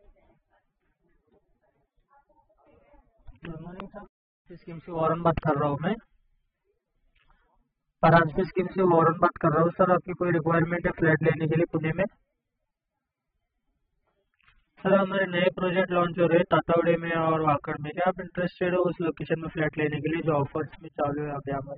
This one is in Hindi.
गुड मॉर्निंग सर, स्कीम से वारन बात कर रहा हूँ मैं। परांजपे स्कीम से वारन बात कर रहा हूँ सर। आपकी कोई रिक्वायरमेंट है फ्लैट लेने के लिए पुणे में? सर हमारे नए प्रोजेक्ट लॉन्च हो रहे हैं तातावड़े में और वाकड़ में। क्या आप इंटरेस्टेड हो उस लोकेशन में फ्लैट लेने के लिए जो ऑफर्स में चालू है अभी हमारे?